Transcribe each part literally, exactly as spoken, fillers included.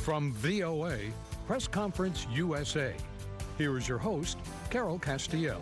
From V O A, Press Conference U S A, here is your host, Carol Castiel.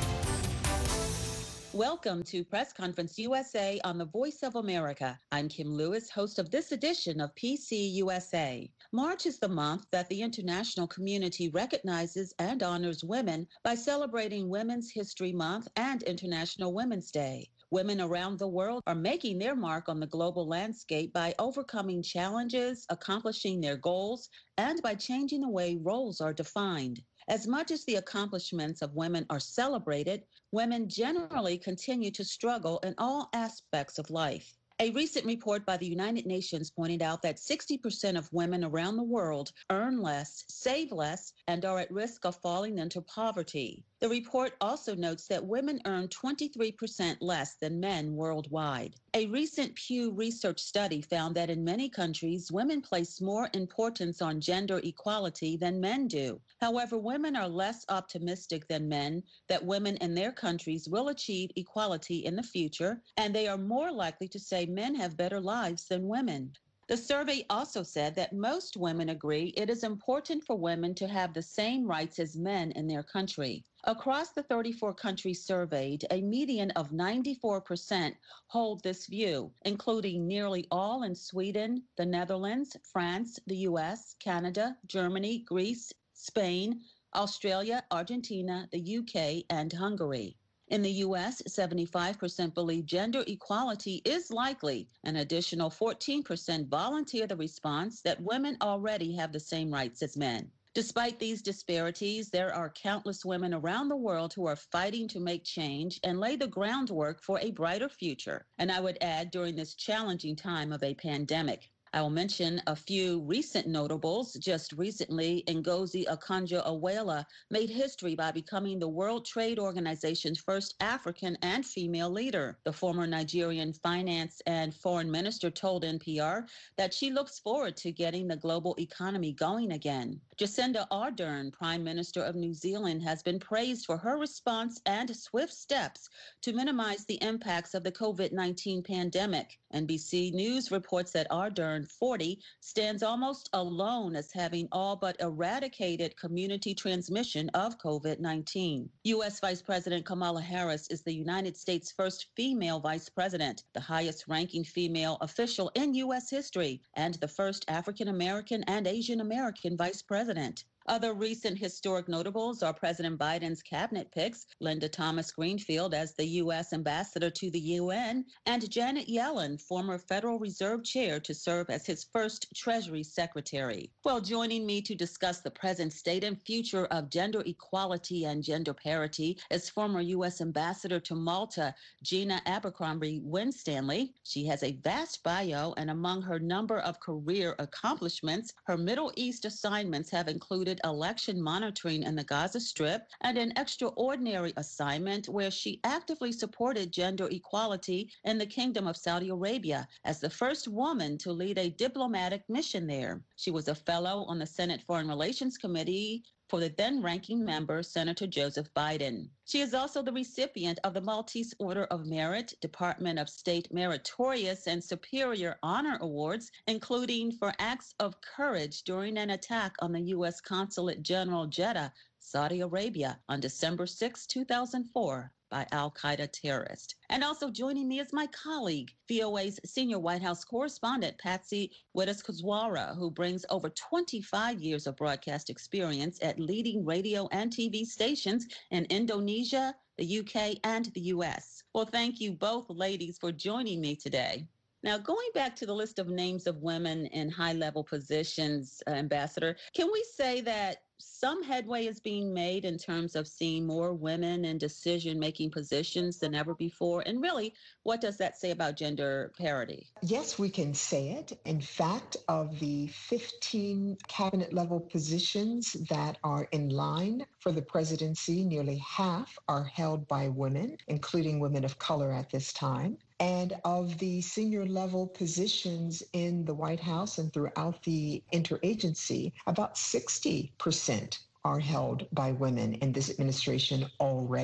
Welcome to Press Conference U S A on the Voice of America. I'm Kim Lewis, host of this edition of P C U S A. March is the month that the international community recognizes and honors women by celebrating Women's History Month and International Women's Day. Women around the world are making their mark on the global landscape by overcoming challenges, accomplishing their goals, and by changing the way roles are defined. As much as the accomplishments of women are celebrated, women generally continue to struggle in all aspects of life. A recent report by the United Nations pointed out that sixty percent of women around the world earn less, save less, and are at risk of falling into poverty. The report also notes that women earn twenty-three percent less than men worldwide. A recent Pew Research study found that in many countries, women place more importance on gender equality than men do. However, women are less optimistic than men that women in their countries will achieve equality in the future, and they are more likely to say men have better lives than women. The survey also said that most women agree it is important for women to have the same rights as men in their country. Across the thirty-four countries surveyed, a median of ninety-four percent hold this view, including nearly all in Sweden, the Netherlands, France, the U S, Canada, Germany, Greece, Spain, Australia, Argentina, the U K, and Hungary. In the U S, seventy-five percent believe gender equality is likely. An additional fourteen percent volunteer the response that women already have the same rights as men. Despite these disparities, there are countless women around the world who are fighting to make change and lay the groundwork for a brighter future. And I would add, during this challenging time of a pandemic. I will mention a few recent notables. Just recently, Ngozi Okonjo-Iweala made history by becoming the World Trade Organization's first African and female leader. The former Nigerian finance and foreign minister told N P R that she looks forward to getting the global economy going again. Jacinda Ardern, Prime Minister of New Zealand, has been praised for her response and swift steps to minimize the impacts of the COVID nineteen pandemic. N B C News reports that Ardern, forty, stands almost alone as having all but eradicated community transmission of COVID nineteen. U S Vice President Kamala Harris is the United States' first female vice president, the highest-ranking female official in U S history, and the first African-American and Asian-American vice president. Other recent historic notables are President Biden's cabinet picks, Linda Thomas Greenfield as the U S ambassador to the U N, and Janet Yellen, former Federal Reserve Chair, to serve as his first Treasury Secretary. Well, joining me to discuss the present state and future of gender equality and gender parity is former U S Ambassador to Malta, Gina Abercrombie Winstanley. She has a vast bio, and among her number of career accomplishments, her Middle East assignments have included election monitoring in the Gaza Strip and an extraordinary assignment where she actively supported gender equality in the Kingdom of Saudi Arabia as the first woman to lead a diplomatic mission there. She was a fellow on the Senate Foreign Relations Committee for the then-ranking member, Senator Joseph Biden. She is also the recipient of the Maltese Order of Merit, Department of State Meritorious and Superior Honor Awards, including for acts of courage during an attack on the U S Consulate General Jeddah, Saudi Arabia, on December sixth, two thousand four. By al-Qaeda terrorist. And also joining me is my colleague, V O A's senior White House correspondent, Patsy Widakuswara, who brings over twenty-five years of broadcast experience at leading radio and T V stations in Indonesia, the U K, and the U S. Well, thank you both ladies for joining me today. Now, going back to the list of names of women in high-level positions, uh, Ambassador, can we say that some headway is being made in terms of seeing more women in decision-making positions than ever before? And really, what does that say about gender parity? Yes, we can say it. In fact, of the fifteen cabinet-level positions that are in line for the presidency, nearly half are held by women, including women of color at this time. And of the senior level positions in the White House and throughout the interagency, about sixty percent are held by women in this administration already.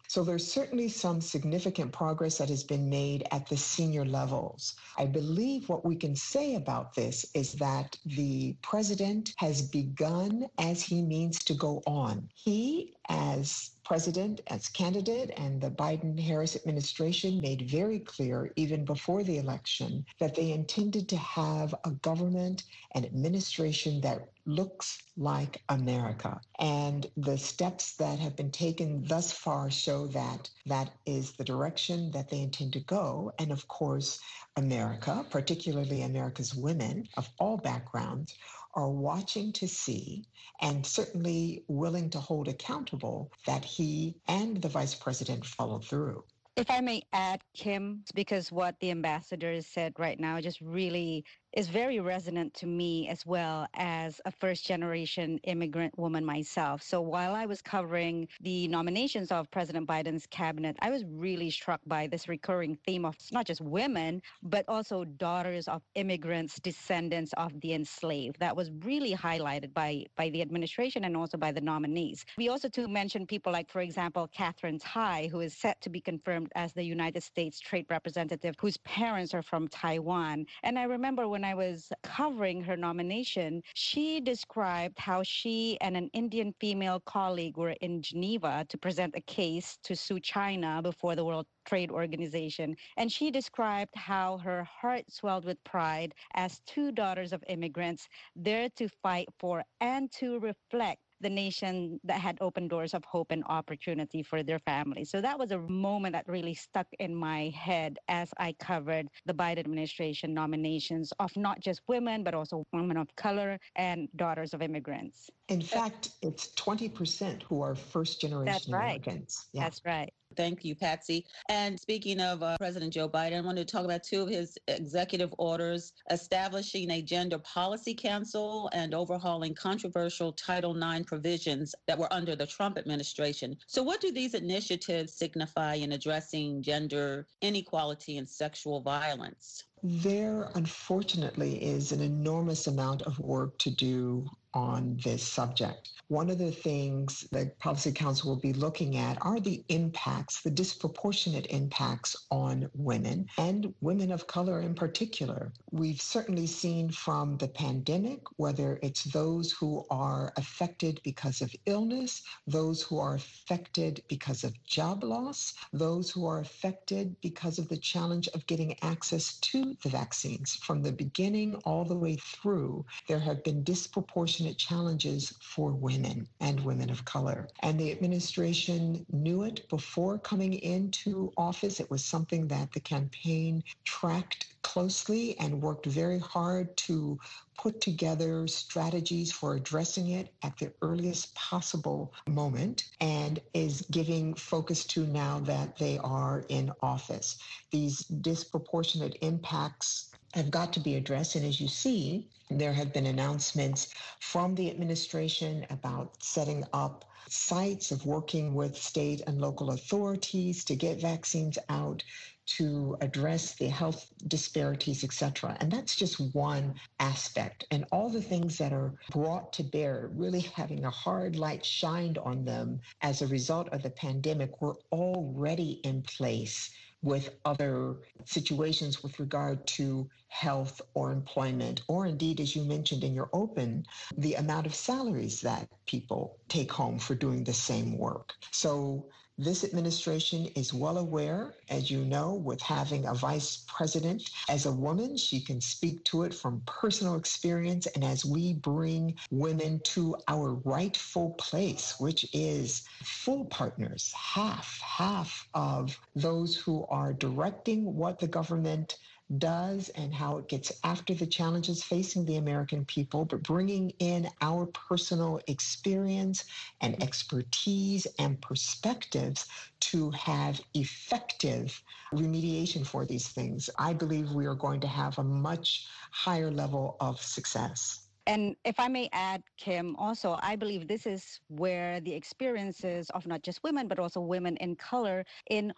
So there's certainly some significant progress that has been made at the senior levels. I believe what we can say about this is that the president has begun as he means to go on. He, as president, as candidate, and the Biden-Harris administration made very clear, even before the election, that they intended to have a government and administration that looks like America. And the steps that have been taken thus far show that that is the direction that they intend to go. And of course, America, particularly America's women of all backgrounds, are watching to see and certainly willing to hold accountable that he and the vice president follow through. If I may add, Kim, because what the ambassador said right now just really is very resonant to me as well as a first-generation immigrant woman myself. So while I was covering the nominations of President Biden's cabinet, I was really struck by this recurring theme of not just women, but also daughters of immigrants, descendants of the enslaved. That was really highlighted by, by the administration and also by the nominees. We also too mentioned people like, for example, Catherine Tai, who is set to be confirmed as the United States Trade Representative, whose parents are from Taiwan. And I remember when I was covering her nomination, she described how she and an Indian female colleague were in Geneva to present a case to sue China before the World Trade Organization. And she described how her heart swelled with pride as two daughters of immigrants there to fight for and to reflect the nation that had opened doors of hope and opportunity for their families. So that was a moment that really stuck in my head as I covered the Biden administration nominations of not just women, but also women of color and daughters of immigrants. In fact, it's twenty percent who are first-generation That's right. Americans. Yeah. That's right. Thank you, Patsy. And speaking of uh, President Joe Biden, I wanted to talk about two of his executive orders establishing a gender policy council and overhauling controversial Title nine provisions that were under the Trump administration. So what do these initiatives signify in addressing gender inequality and sexual violence? There, unfortunately, is an enormous amount of work to do on this subject. One of the things the Policy Council will be looking at are the impacts, the disproportionate impacts on women and women of color in particular. We've certainly seen from the pandemic, whether it's those who are affected because of illness, those who are affected because of job loss, those who are affected because of the challenge of getting access to the vaccines. From the beginning all the way through, there have been disproportionate challenges for women and women of color. And the administration knew it before coming into office. It was something that the campaign tracked closely and worked very hard to put together strategies for addressing it at the earliest possible moment, and is giving focus to now that they are in office. These disproportionate impacts have got to be addressed. And as you see, there have been announcements from the administration about setting up sites of working with state and local authorities to get vaccines out, to address the health disparities, et cetera. And that's just one aspect. And all the things that are brought to bear, really having a hard light shined on them as a result of the pandemic, were already in place with other situations with regard to health or employment, or indeed, as you mentioned in your open, the amount of salaries that people take home for doing the same work. So this administration is well aware, as you know, with having a vice president as a woman, she can speak to it from personal experience. And as we bring women to our rightful place, which is full partners, half, half of those who are directing what the government does and how it gets after the challenges facing the American people, but bringing in our personal experience and expertise and perspectives to have effective remediation for these things. I believe we are going to have a much higher level of success. And if I may add, Kim, also, I believe this is where the experiences of not just women, but also women in color in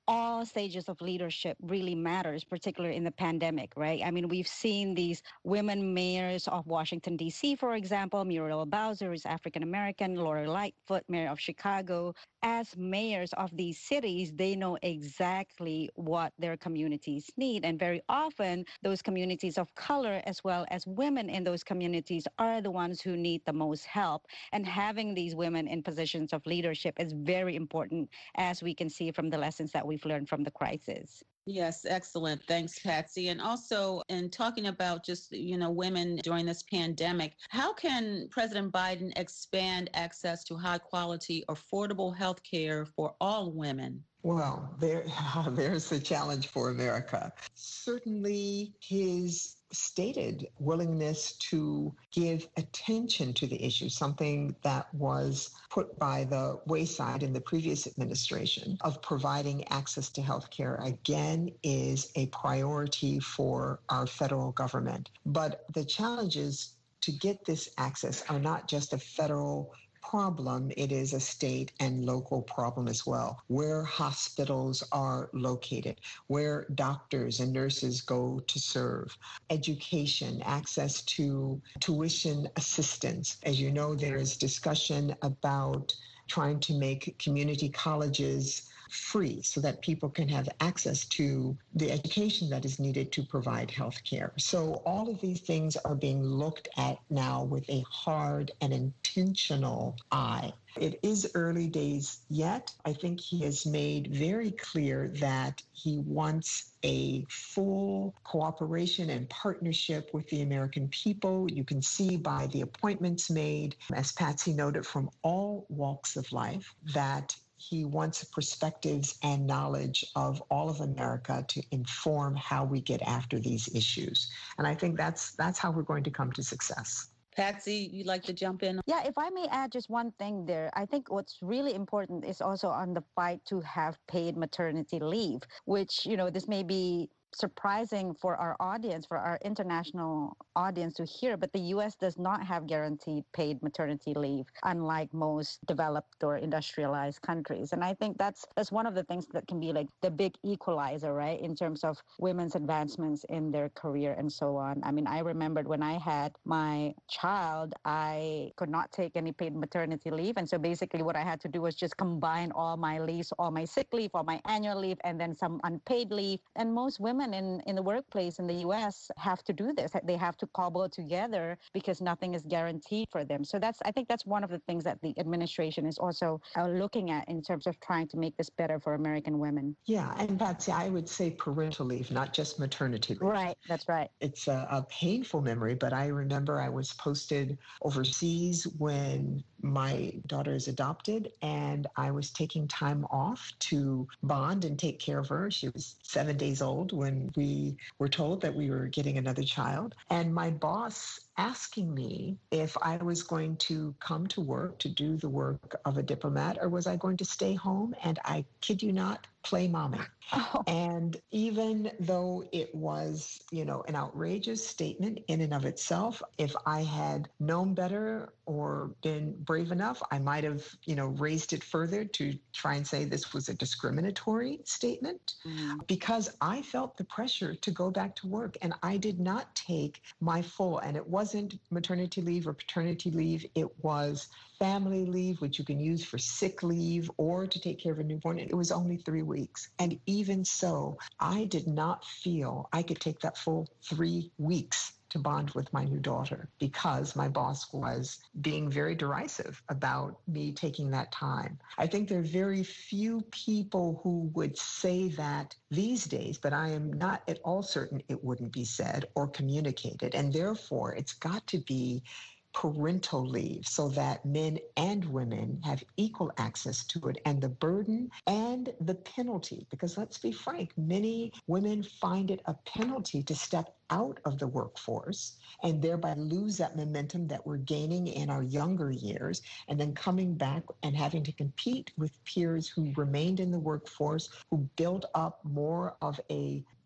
all stages of leadership really matters, particularly in the pandemic, right? I mean, we've seen these women mayors of Washington, D C, for example, Muriel Bowser is African American, Lori Lightfoot, mayor of Chicago. As mayors of these cities, they know exactly what their communities need. And very often, those communities of color, as well as women in those communities, are the ones who need the most help. And having these women in positions of leadership is very important, as we can see from the lessons that we've learned from the crisis. Yes, excellent. Thanks, Patsy. And also, in talking about just, you know, women during this pandemic, how can President Biden expand access to high quality, affordable health care for all women? Well, there, there's the challenge for America. Certainly, his stated willingness to give attention to the issue, something that was put by the wayside in the previous administration, of providing access to health care, again, is a priority for our federal government. But the challenges to get this access are not just a federal problem, it is a state and local problem as well. Where hospitals are located, where doctors and nurses go to serve, education, access to tuition assistance. As you know, there is discussion about trying to make community colleges free so that people can have access to the education that is needed to provide health care. So all of these things are being looked at now with a hard and intentional eye. It is early days yet. I think he has made very clear that he wants a full cooperation and partnership with the American people. You can see by the appointments made, as Patsy noted, from all walks of life, that he wants perspectives and knowledge of all of America to inform how we get after these issues. And I think that's that's how we're going to come to success. Patsy, you'd like to jump in? Yeah, if I may add just one thing there, I think what's really important is also on the fight to have paid maternity leave, which, you know, this may be surprising for our audience, for our international audience to hear, but the U S does not have guaranteed paid maternity leave, unlike most developed or industrialized countries. And I think that's that's one of the things that can be like the big equalizer, right, in terms of women's advancements in their career and so on. I mean, I remembered when I had my child, I could not take any paid maternity leave. And so basically what I had to do was just combine all my leaves, all my sick leave, all my annual leave, and then some unpaid leave. And most women in, in the workplace in the U S have to do this. They have to cobble together because nothing is guaranteed for them. So that's, I think that's one of the things that the administration is also uh, looking at in terms of trying to make this better for American women. Yeah, and Patsy, I would say parental leave, not just maternity leave. Right, that's right. It's a, a painful memory, but I remember I was posted overseas when my daughter is adopted, and I was taking time off to bond and take care of her. She was seven days old when we were told that we were getting another child. And my boss asking me if I was going to come to work to do the work of a diplomat, or was I going to stay home and, I kid you not, play mommy. Oh. And even though it was, you know, an outrageous statement in and of itself, if I had known better or been brave enough, I might have, you know, raised it further to try and say this was a discriminatory statement, mm. because I felt the pressure to go back to work, and I did not take my full, and it wasn't maternity leave or paternity leave, it was family leave, which you can use for sick leave or to take care of a newborn. And it was only three weeks. And even so, I did not feel I could take that full three weeks to bond with my new daughter because my boss was being very derisive about me taking that time. I think there are very few people who would say that these days, but I am not at all certain it wouldn't be said or communicated. And therefore, it's got to be parental leave so that men and women have equal access to it, and the burden and the penalty, because let's be frank, many women find it a penalty to step out of the workforce and thereby lose that momentum that we're gaining in our younger years, and then coming back and having to compete with peers who remained in the workforce, who built up more of a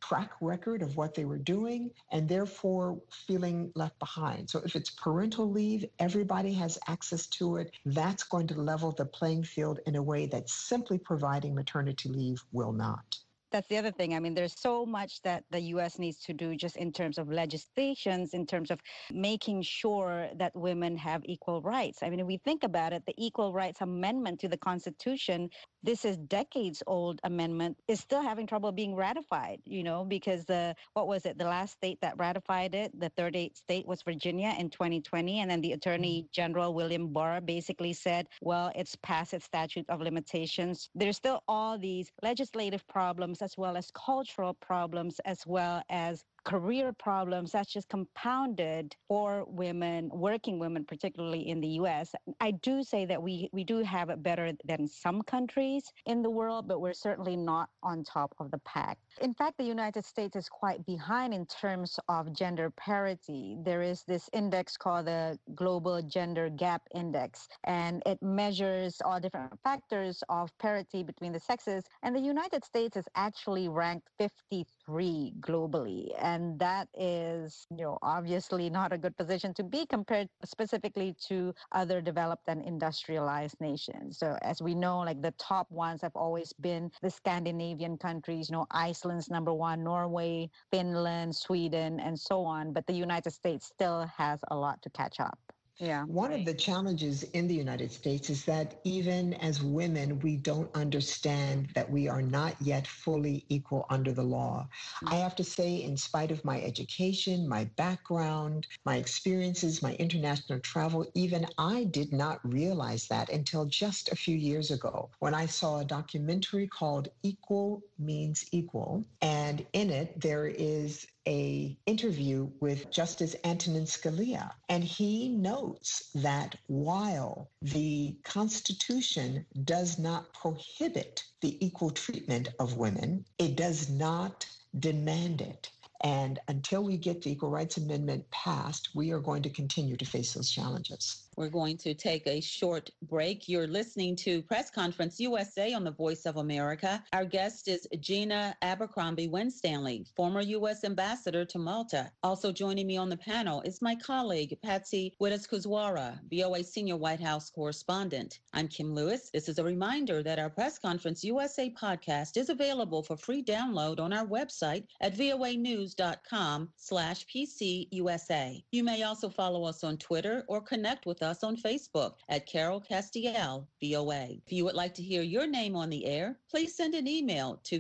track record of what they were doing and therefore feeling left behind. So if it's parental leave, everybody has access to it. That's going to level the playing field in a way that simply providing maternity leave will not. That's the other thing. I mean, there's so much that the U S needs to do just in terms of legislations, in terms of making sure that women have equal rights. I mean, if we think about it, the Equal Rights Amendment to the Constitution, this is decades old amendment, is still having trouble being ratified, you know, because the, what was it, the last state that ratified it, the thirty-eighth state was Virginia in twenty twenty. And then the Attorney General, William Barr, basically said, well, it's past its statute of limitations. There's still all these legislative problems as well as cultural problems, as well as career problems that's just compounded for women, working women, particularly in the U S. I do say that we, we do have it better than some countries in the world, but we're certainly not on top of the pack. In fact, the United States is quite behind in terms of gender parity. There is this index called the Global Gender Gap Index, and it measures all different factors of parity between the sexes. And the United States is actually ranked fifty-three globally. And that is, you know, obviously not a good position to be compared specifically to other developed and industrialized nations. So as we know, like the top ones have always been the Scandinavian countries, you know, Iceland's number one, Norway, Finland, Sweden, and so on. But the United States still has a lot to catch up. Yeah. One of the challenges in the United States is that even as women, we don't understand that we are not yet fully equal under the law. I have to say, in spite of my education, my background, my experiences, my international travel, even I did not realize that until just a few years ago when I saw a documentary called Equal Means Equal. And in it, there is a interview with Justice Antonin Scalia, and he notes that while the Constitution does not prohibit the equal treatment of women, it does not demand it. And until we get the Equal Rights Amendment passed, we are going to continue to face those challenges. We're going to take a short break. You're listening to Press Conference U S A on the Voice of America. Our guest is Gina Abercrombie Winstanley, former U S Ambassador to Malta. Also joining me on the panel is my colleague, Patsy Widaskuzwara, V O A Senior White House Correspondent. I'm Kim Lewis. This is a reminder that our Press Conference U S A podcast is available for free download on our website at voanews.com slash PCUSA. You may also follow us on Twitter or connect with us on Facebook at Carol Castiel, V O A. If you would like to hear your name on the air, please send an email to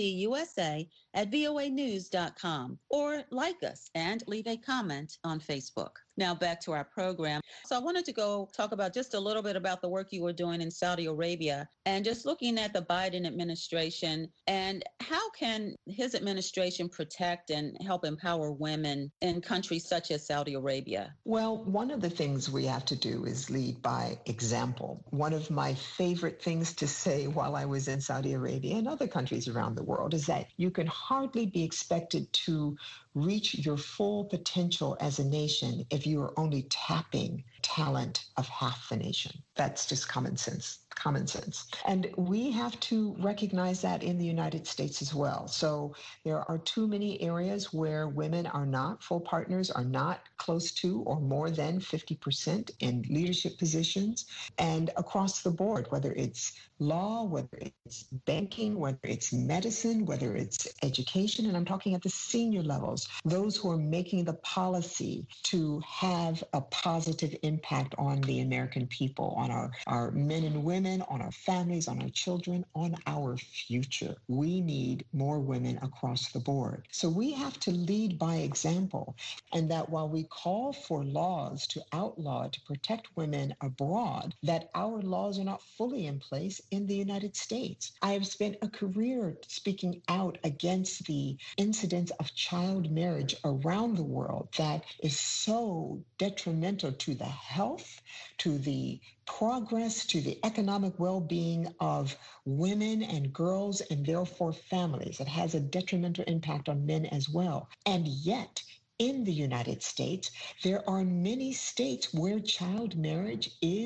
pcusa at voa news dot com or like us and leave a comment on Facebook. Now back to our program. So I wanted to go talk about just a little bit about the work you were doing in Saudi Arabia and just looking at the Biden administration and how can his administration protect and help empower women in countries such as Saudi Arabia? Well, one of the things we have to do is lead by example. One of my favorite things to say while I was in Saudi Arabia and other countries around the world is that you can hardly be expected to reach your full potential as a nation if you are only tapping talent of half the nation. That's just common sense. Common sense. And we have to recognize that in the United States as well. So there are too many areas where women are not, full partners are not close to or more than fifty percent in leadership positions. And across the board, whether it's law, whether it's banking, whether it's medicine, whether it's education, and I'm talking at the senior levels, those who are making the policy to have a positive impact on the American people, on our, our men and women, on our families, on our children, on our future. We need more women across the board. So we have to lead by example. And that while we call for laws to outlaw, to protect women abroad, that our laws are not fully in place in the United States. I have spent a career speaking out against the incidence of child marriage around the world that is so detrimental to the health, to the progress, to the economic well-being of women and girls and therefore families. It has a detrimental impact on men as well. And yet, in the United States, there are many states where child marriage is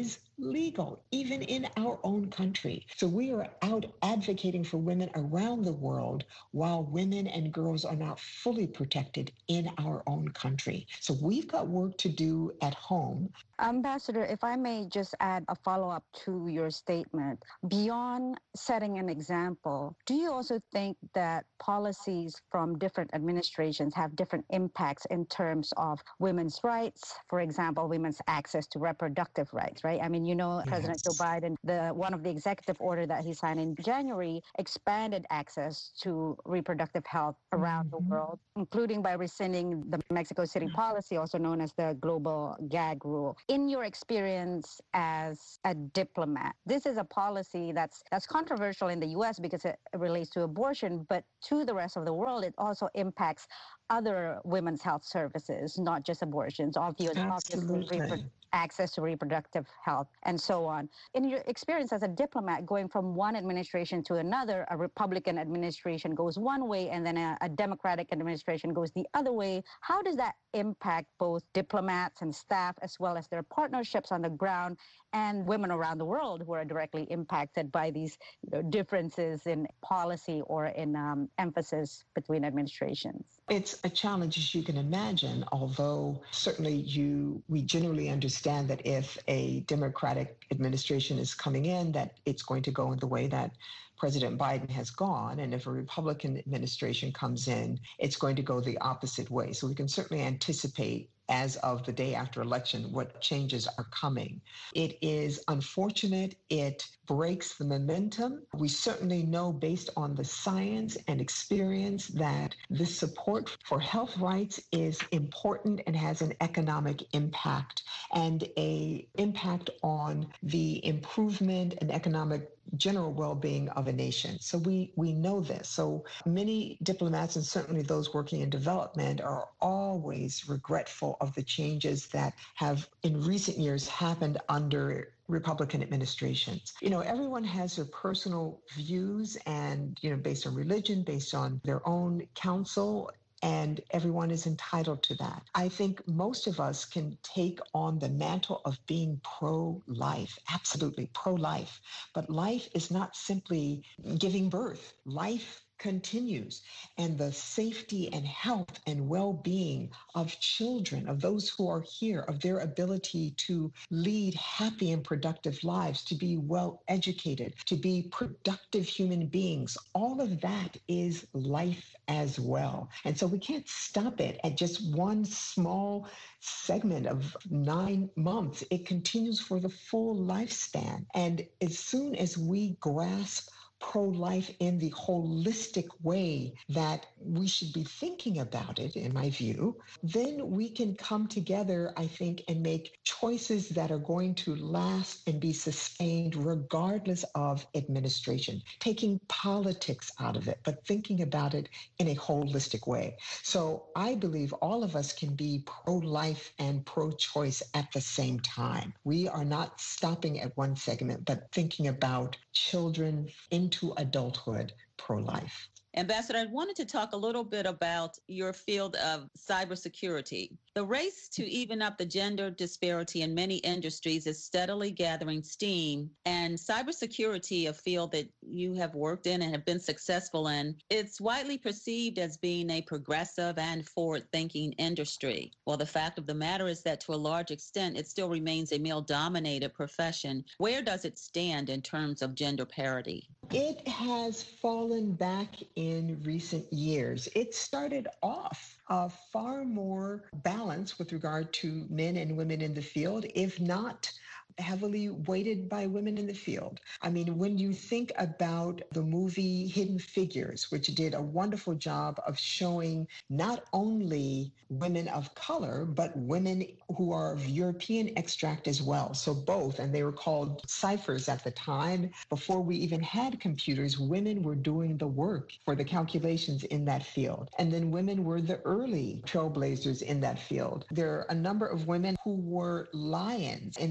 legal, even in our own country. So we are out advocating for women around the world while women and girls are not fully protected in our own country. So we've got work to do at home. Ambassador, if I may just add a follow-up to your statement, beyond setting an example, do you also think that policies from different administrations have different impacts in terms of women's rights? For example, women's access to reproductive rights, right? I mean, you know, yes. President Joe Biden, the one of the executive order that he signed in January expanded access to reproductive health around mm-hmm. the world, including by rescinding the Mexico City policy, also known as the global gag rule. In your experience as a diplomat, this is a policy that's that's controversial in the U S because it relates to abortion, but to the rest of the world, it also impacts other women's health services, not just abortions, obviously, obviously repro- access to reproductive health, and so on. In your experience as a diplomat, going from one administration to another, a Republican administration goes one way, and then a, a Democratic administration goes the other way. How does that impact both diplomats and staff, as well as their partnerships on the ground, and women around the world who are directly impacted by these you know, differences in policy or in um, emphasis between administrations? It's a challenge, as you can imagine, although certainly you we generally understand that if a Democratic administration is coming in, that it's going to go in the way that President Biden has gone. And if a Republican administration comes in, it's going to go the opposite way. So we can certainly anticipate as of the day after election what changes are coming. It is unfortunate. It breaks the momentum. We certainly know based on the science and experience that this support for health rights is important and has an economic impact and a impact on the improvement and economic general well-being of a nation. So we we know this. So many diplomats and certainly those working in development are always regretful of the changes that have in recent years happened under Republican administrations. You know, everyone has their personal views and, you know, based on religion, based on their own counsel, and everyone is entitled to that. I think most of us can take on the mantle of being pro-life, absolutely pro-life. But life is not simply giving birth. Life continues, and the safety and health and well-being of children, of those who are here, of their ability to lead happy and productive lives, to be well educated, to be productive human beings, all of that is life as well. And so we can't stop it at just one small segment of nine months. It continues for the full lifespan. And as soon as we grasp pro-life in the holistic way that we should be thinking about it, in my view, then we can come together, I think, and make choices that are going to last and be sustained regardless of administration, taking politics out of it, but thinking about it in a holistic way. So I believe all of us can be pro-life and pro-choice at the same time. We are not stopping at one segment, but thinking about children into adulthood, pro-life. Ambassador, I wanted to talk a little bit about your field of cybersecurity. The race to even up the gender disparity in many industries is steadily gathering steam, and cybersecurity, a field that you have worked in and have been successful in, it's widely perceived as being a progressive and forward-thinking industry. Well, the fact of the matter is that to a large extent, it still remains a male-dominated profession. Where does it stand in terms of gender parity? It has fallen back in recent years. It started off uh, far more balanced with regard to men and women in the field, if not heavily weighted by women in the field. I mean, when you think about the movie Hidden Figures, which did a wonderful job of showing not only women of color, but women who are of European extract as well. So both, and they were called ciphers at the time. Before we even had computers, women were doing the work for the calculations in that field. And then women were the early trailblazers in that field. There are a number of women who were lions in the field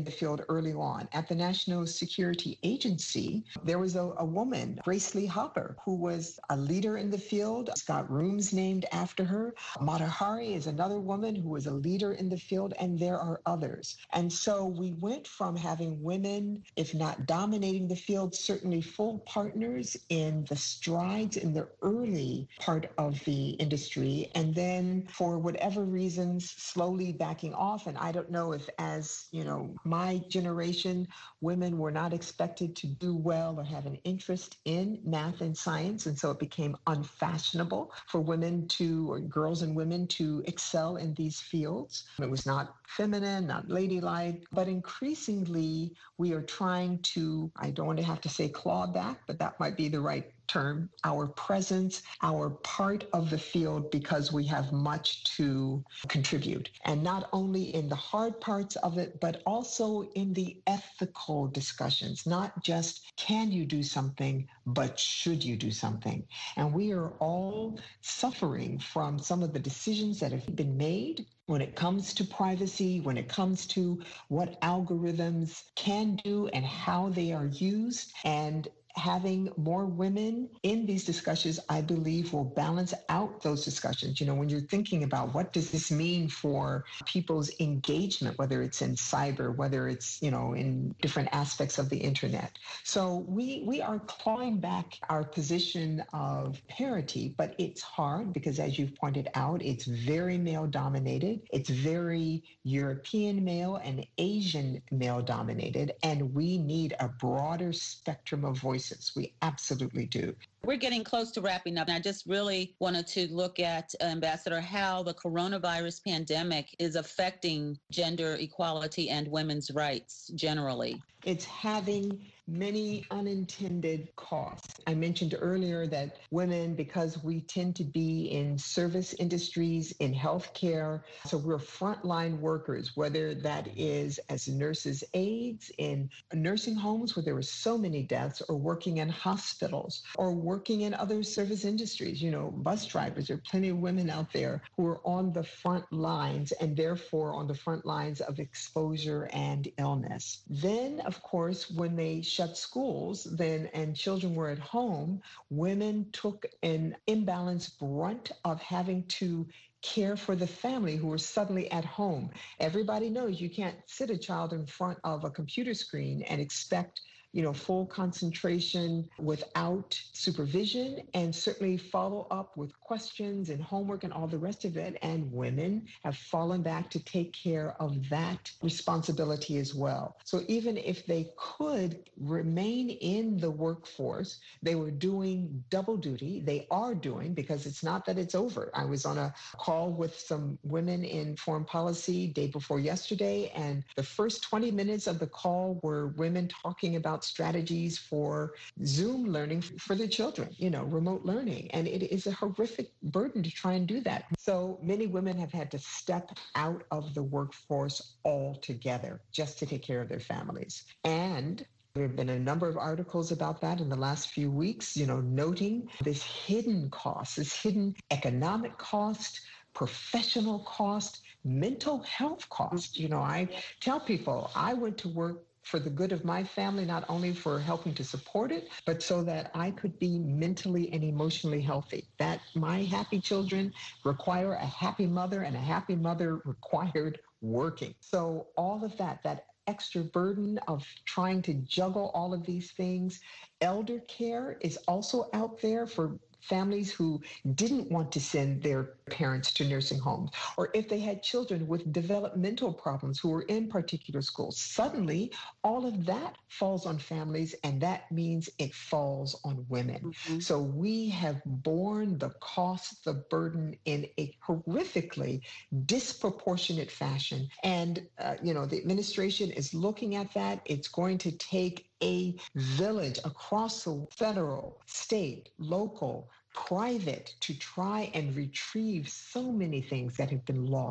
early on. At the National Security Agency, there was a, a woman, Grace Lee Hopper, who was a leader in the field. She's got rooms named after her. Mata Hari is another woman who was a leader in the field, and there are others. And so we went from having women, if not dominating the field, certainly full partners in the strides in the early part of the industry, and then for whatever reasons, slowly backing off. And I don't know if, as you know, my generation, women were not expected to do well or have an interest in math and science, and so it became unfashionable for women to, or girls and women to excel in these fields. It was not feminine, not ladylike, but increasingly we are trying to, I don't want to have to say claw back, but that might be the right term, our presence, our part of the field, because we have much to contribute. And not only in the hard parts of it, but also in the ethical discussions, not just can you do something, but should you do something? And we are all suffering from some of the decisions that have been made when it comes to privacy, when it comes to what algorithms can do and how they are used. And having more women in these discussions, I believe, will balance out those discussions. You know, when you're thinking about what does this mean for people's engagement, whether it's in cyber, whether it's, you know, in different aspects of the internet. So we we are clawing back our position of parity, but it's hard because, as you've pointed out, it's very male dominated. It's very European male and Asian male dominated, and we need a broader spectrum of voices. We absolutely do. We're getting close to wrapping up. And I just really wanted to look at, uh, Ambassador, how the coronavirus pandemic is affecting gender equality and women's rights generally. It's having many unintended costs. I mentioned earlier that women, because we tend to be in service industries, in healthcare, so we're frontline workers, whether that is as nurses' aides in nursing homes where there were so many deaths, or working in hospitals, or working in other service industries. You know, bus drivers, there are plenty of women out there who are on the front lines and therefore on the front lines of exposure and illness. Then, of course, when they shut schools then and children were at home, women took an imbalanced brunt of having to care for the family who were suddenly at home. Everybody knows you can't sit a child in front of a computer screen and expect, you know, full concentration without supervision, and certainly follow up with questions and homework and all the rest of it. And women have fallen back to take care of that responsibility as well. So even if they could remain in the workforce, they were doing double duty. They are doing, because it's not that it's over. I was on a call with some women in foreign policy day before yesterday, and the first twenty minutes of the call were women talking about strategies for Zoom learning for their children, you know, remote learning. And it is a horrific burden to try and do that. So many women have had to step out of the workforce altogether just to take care of their families. And there have been a number of articles about that in the last few weeks, you know, noting this hidden cost, this hidden economic cost, professional cost, mental health cost. You know, I tell people I went to work for the good of my family, not only for helping to support it, but so that I could be mentally and emotionally healthy. That my happy children require a happy mother, and a happy mother required working. So all of that, that extra burden of trying to juggle all of these things. Elder care is also out there for families who didn't want to send their parents to nursing homes, or if they had children with developmental problems who were in particular schools. Suddenly, all of that falls on families, and that means it falls on women. Mm-hmm. So we have borne the cost, the burden in a horrifically disproportionate fashion. And, uh, you know, the administration is looking at that. It's going to take a village across the federal, state, local, private, to try and retrieve so many things that have been lost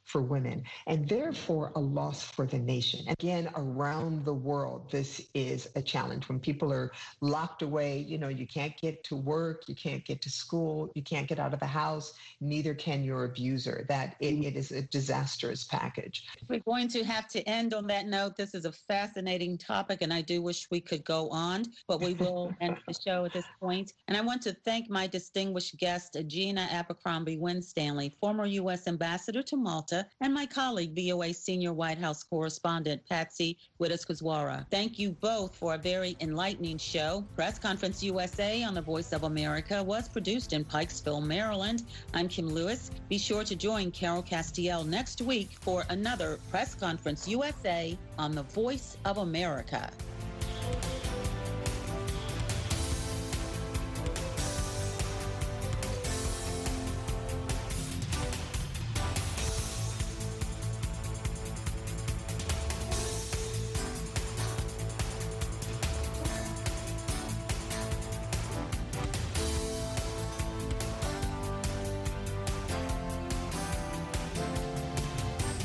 for women, and therefore a loss for the nation. Again, around the world, this is a challenge. When people are locked away, you know, you can't get to work, you can't get to school, you can't get out of the house, neither can your abuser. That it, it is a disastrous package. We're going to have to end on that note. This is a fascinating topic, and I do wish we could go on, but we will end the show at this point. And I want to thank my distinguished guest, Gina Abercrombie Winstanley, former U S Ambassador to Malta, and my colleague, V O A Senior White House Correspondent, Patsy Widakuswara. Thank you both for a very enlightening show. Press Conference U S A on the Voice of America was produced in Pikesville, Maryland. I'm Kim Lewis. Be sure to join Carol Castiel next week for another Press Conference U S A on the Voice of America.